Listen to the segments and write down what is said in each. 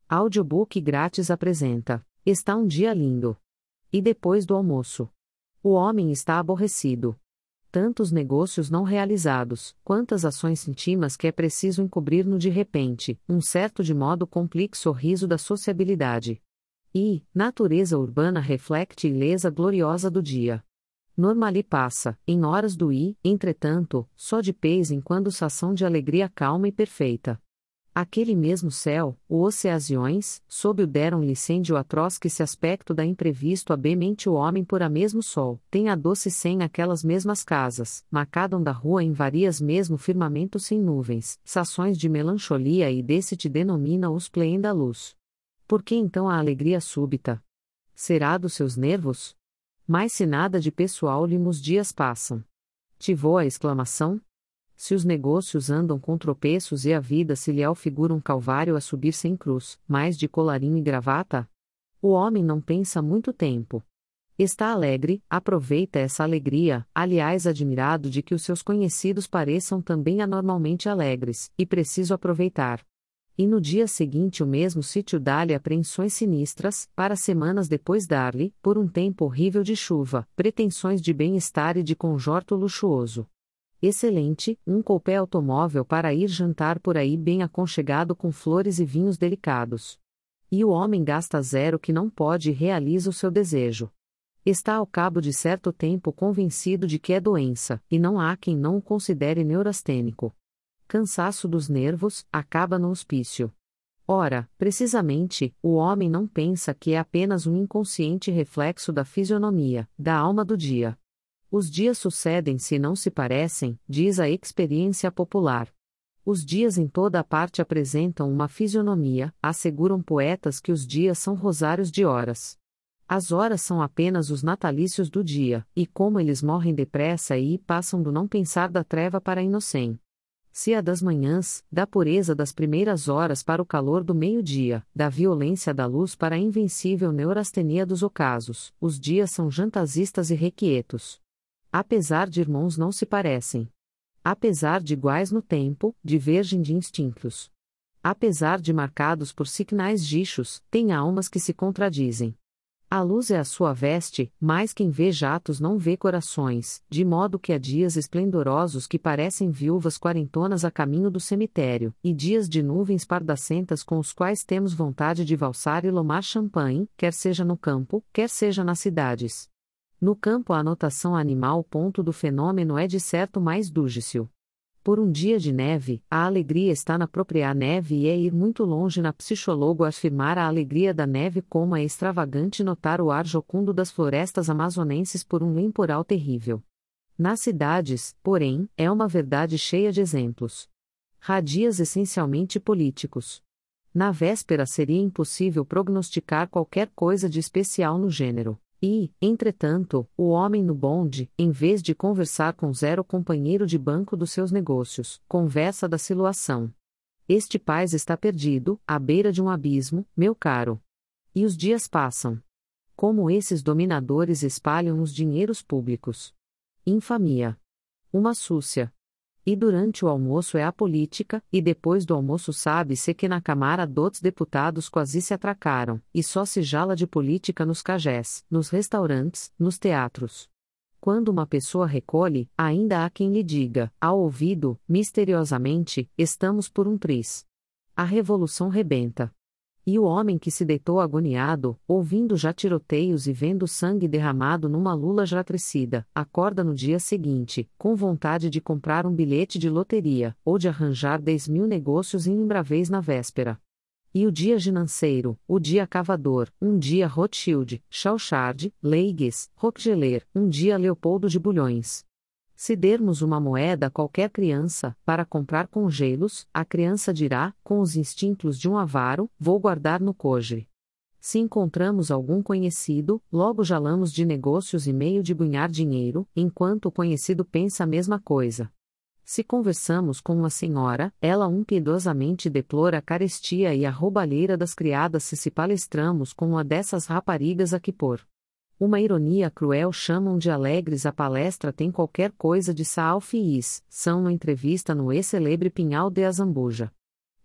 Audiobook grátis apresenta: Está um dia lindo. E depois do almoço? O homem está aborrecido. Tantos negócios não realizados, quantas ações íntimas que é preciso encobrir no de repente, um certo de modo complexo sorriso da sociabilidade. E, natureza urbana reflete ilesa gloriosa do dia. Normali passa, em horas do entretanto, só de pez em quando sação de alegria calma e perfeita. Aquele mesmo céu, o oceasiões, sob o deram licêndio atroz que se aspecto da imprevisto abemente o homem por a mesmo sol, tem a doce sem aquelas mesmas casas, macadam da rua em varias mesmo firmamento sem nuvens, sações de melancholia e desse te denomina os pleenda luz. Por que então a alegria súbita? Será dos seus nervos? Mas se nada de pessoal lhe os dias passam. Tivou a exclamação? Se os negócios andam com tropeços e a vida se lhe alfigura um calvário a subir sem cruz, mais de colarinho e gravata? O homem não pensa muito tempo. Está alegre, aproveita essa alegria, aliás admirado de que os seus conhecidos pareçam também anormalmente alegres, e preciso aproveitar. E no dia seguinte o mesmo sítio dá-lhe apreensões sinistras, para semanas depois dar-lhe, por um tempo horrível de chuva, pretensões de bem-estar e de conjorto luxuoso. Excelente, um coupé automóvel para ir jantar por aí bem aconchegado com flores e vinhos delicados. E o homem gasta zero que não pode e realiza o seu desejo. Está ao cabo de certo tempo convencido de que é doença, e não há quem não o considere neurastênico. Cansaço dos nervos, acaba no hospício. Ora, precisamente, o homem não pensa que é apenas um inconsciente reflexo da fisionomia, da alma do dia. Os dias sucedem-se e não se parecem, diz a experiência popular. Os dias em toda a parte apresentam uma fisionomia, asseguram poetas que os dias são rosários de horas. As horas são apenas os natalícios do dia, e como eles morrem depressa e passam do não pensar da treva para a inocência. Se a das manhãs, da pureza das primeiras horas para o calor do meio-dia, da violência da luz para a invencível neurastenia dos ocasos, os dias são jantasistas e requietos. Apesar de irmãos não se parecem. Apesar de iguais no tempo, divergem de instintos. Apesar de marcados por signais dichos, têm almas que se contradizem. A luz é a sua veste, mas quem vê jatos não vê corações, de modo que há dias esplendorosos que parecem viúvas quarentonas a caminho do cemitério, e dias de nuvens pardacentas com os quais temos vontade de valsar e lomar champanhe, quer seja no campo, quer seja nas cidades. No campo a anotação animal ponto do fenômeno é de certo mais dúgicil. Por um dia de neve, a alegria está na própria neve e é ir muito longe na psicólogo afirmar a alegria da neve como é extravagante notar o ar jocundo das florestas amazonenses por um temporal terrível. Nas cidades, porém, é uma verdade cheia de exemplos. Radias essencialmente políticos. Na véspera seria impossível prognosticar qualquer coisa de especial no gênero. E, entretanto, o homem no bonde, em vez de conversar com zero companheiro de banco dos seus negócios, conversa da siluação. Este país está perdido, à beira de um abismo, meu caro. E os dias passam. Como esses dominadores espalham os dinheiros públicos. Infamia. Uma súcia. E durante o almoço é a política, e depois do almoço sabe-se que na Câmara dos Deputados quase se atracaram, e só se jala de política nos cajés, nos restaurantes, nos teatros. Quando uma pessoa recolhe, ainda há quem lhe diga, ao ouvido, misteriosamente, estamos por um tris. A revolução rebenta. E o homem que se deitou agoniado, ouvindo já tiroteios e vendo sangue derramado numa lula jatricida, acorda no dia seguinte, com vontade de comprar um bilhete de loteria, ou de arranjar 10.000 negócios inimbráveis na véspera. E o dia ginanceiro, o dia cavador, um dia Rothschild, Chauchard, Leigues, Rockefeller, um dia Leopoldo de Bulhões. Se dermos uma moeda a qualquer criança, para comprar congelos, a criança dirá, com os instintos de um avaro, vou guardar no cofre. Se encontramos algum conhecido, logo jalamos de negócios e meio de bunhar dinheiro, enquanto o conhecido pensa a mesma coisa. Se conversamos com uma senhora, ela piedosamente deplora a carestia e a roubalheira das criadas se palestramos com uma dessas raparigas a que por uma ironia cruel chamam de alegres a palestra tem qualquer coisa de salfiís, são uma entrevista no ex-celebre Pinhal de Azambuja.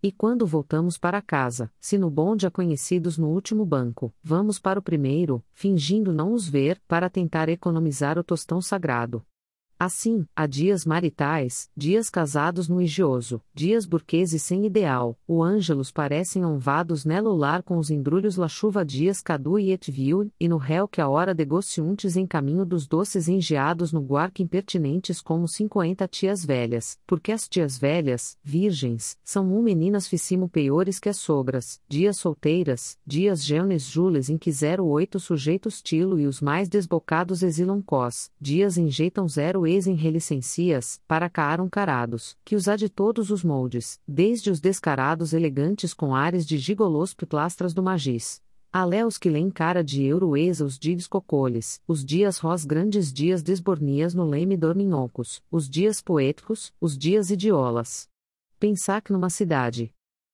E quando voltamos para casa, se no bonde há conhecidos no último banco, vamos para o primeiro, fingindo não os ver, para tentar economizar o tostão sagrado. Assim, há dias maritais, dias casados no higioso, dias burgueses sem ideal, o ângelos parecem honvados nelo lar com os embrulhos la chuva dias cadu e et viu, e no réu que a hora negociuntes em caminho dos doces engeados no guarque impertinentes como 50 tias velhas, porque as tias velhas, virgens, são meninas ficimo peiores que as sogras, dias solteiras, dias jeunes jules em que 08 sujeitos tilo e os mais desbocados exilam cos, dias enjeitam 0 em relicencias, para caaram carados, que os há de todos os moldes, desde os descarados elegantes com ares de gigolôs pitlastras do magis. Alé os que lêem cara de euroesa os dias cocoles, os dias ros grandes dias desbornias no leme dorminhocos, os dias poéticos, os dias idiolas. Pensac numa cidade.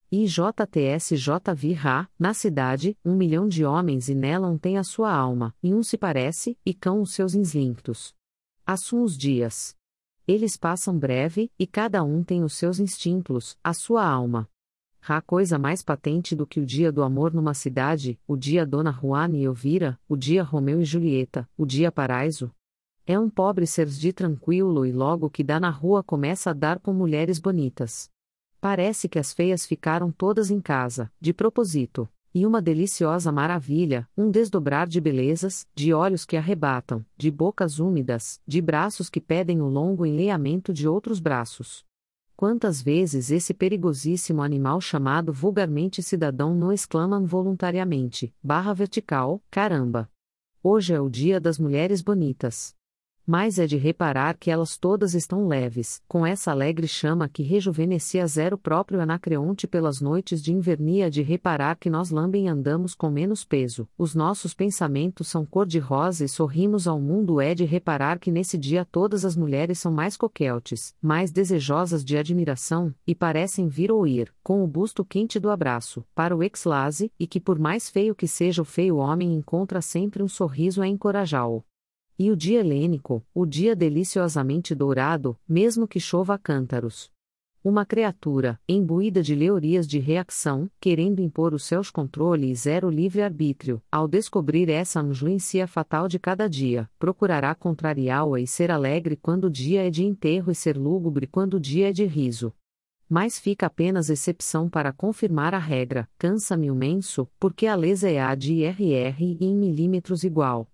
IJTSJVRA, na cidade, 1 milhão de homens e nela um tem a sua alma, e um se parece, e cão os seus instintos. Assum os dias. Eles passam breve, e cada um tem os seus instintos, a sua alma. Há coisa mais patente do que o dia do amor numa cidade, o dia Dona Juana e Elvira, o dia Romeu e Julieta, o dia Paraíso. É um pobre ser de tranquilo e logo que dá na rua começa a dar com mulheres bonitas. Parece que as feias ficaram todas em casa, de propósito. E uma deliciosa maravilha, um desdobrar de belezas, de olhos que arrebatam, de bocas úmidas, de braços que pedem o longo enleamento de outros braços. Quantas vezes esse perigosíssimo animal chamado vulgarmente cidadão não exclama voluntariamente, barra vertical, caramba! Hoje é o dia das mulheres bonitas. Mas é de reparar que elas todas estão leves, com essa alegre chama que rejuvenescia zero próprio Anacreonte pelas noites de invernia, de reparar que nós lambem andamos com menos peso, os nossos pensamentos são cor-de-rosa e sorrimos ao mundo, é de reparar que nesse dia todas as mulheres são mais coqueutes, mais desejosas de admiração, e parecem vir ou ir, com o busto quente do abraço, para o exlase, e que por mais feio que seja o feio homem encontra sempre um sorriso a encorajá-lo. E o dia helênico, o dia deliciosamente dourado, mesmo que chova a cântaros. Uma criatura, imbuída de leorias de reação, querendo impor os seus controle e zero livre-arbítrio, ao descobrir essa influência fatal de cada dia, procurará contrariá-la e ser alegre quando o dia é de enterro e ser lúgubre quando o dia é de riso. Mas fica apenas exceção para confirmar a regra, cansa-me o menso, porque a lesa é a de IRR em milímetros igual,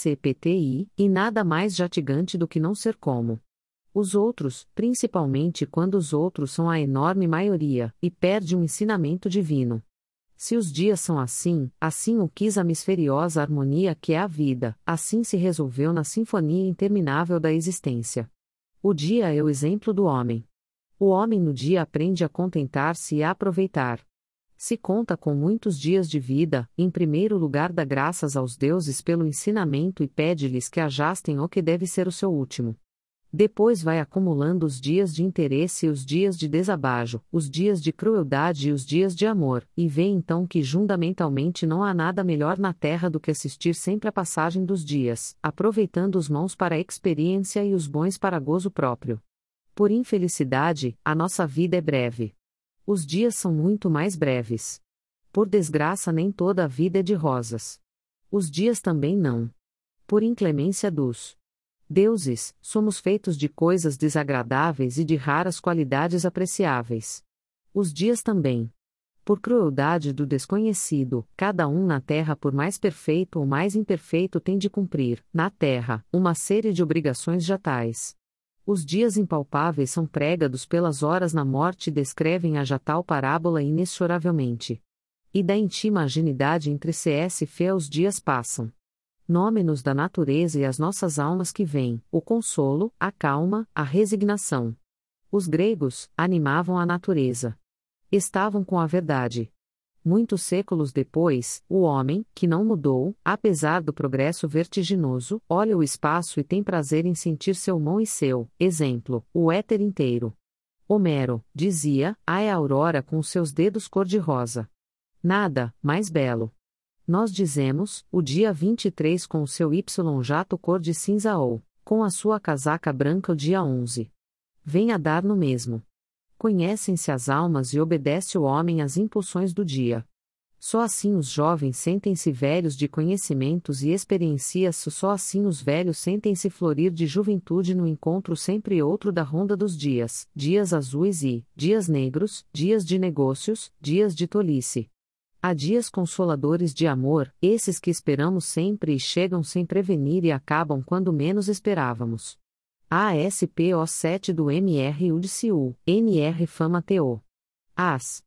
SCPTI, e nada mais jatigante do que não ser como os outros, principalmente quando os outros são a enorme maioria, e perde um ensinamento divino. Se os dias são assim, assim o quis a misteriosa harmonia que é a vida, assim se resolveu na sinfonia interminável da existência. O dia é o exemplo do homem. O homem no dia aprende a contentar-se e a aproveitar. Se conta com muitos dias de vida, em primeiro lugar dá graças aos deuses pelo ensinamento e pede-lhes que ajastem o que deve ser o seu último. Depois vai acumulando os dias de interesse e os dias de desabajo, os dias de crueldade e os dias de amor, e vê então que fundamentalmente não há nada melhor na terra do que assistir sempre à passagem dos dias, aproveitando os maus para a experiência e os bons para gozo próprio. Por infelicidade, a nossa vida é breve. Os dias são muito mais breves. Por desgraça, nem toda a vida é de rosas. Os dias também não. Por inclemência dos deuses, somos feitos de coisas desagradáveis e de raras qualidades apreciáveis. Os dias também. Por crueldade do desconhecido, cada um na terra, por mais perfeito ou mais imperfeito, tem de cumprir, na terra, uma série de obrigações já tais. Os dias impalpáveis são pregados pelas horas na morte e descrevem a já tal parábola inexoravelmente. E da íntima aginidade entre CS e fé os dias passam. Nome-nos da natureza e as nossas almas que vêm, o consolo, a calma, a resignação. Os gregos animavam a natureza. Estavam com a verdade. Muitos séculos depois, o homem, que não mudou, apesar do progresso vertiginoso, olha o espaço e tem prazer em sentir seu mão e seu, exemplo, o éter inteiro. Homero, dizia, é a aurora com seus dedos cor-de-rosa. Nada, mais belo. Nós dizemos, o dia 23 com o seu jato cor-de-cinza ou, com a sua casaca branca o dia 11. Vem a dar no mesmo. Conhecem-se as almas e obedece o homem às impulsões do dia. Só assim os jovens sentem-se velhos de conhecimentos e experiencias, só assim os velhos sentem-se florir de juventude no encontro sempre outro da ronda dos dias, dias azuis e, dias negros, dias de negócios, dias de tolice. Há dias consoladores de amor, esses que esperamos sempre e chegam sem prevenir e acabam quando menos esperávamos. ASPO 7 do MR UDCU, NR Fama TO. As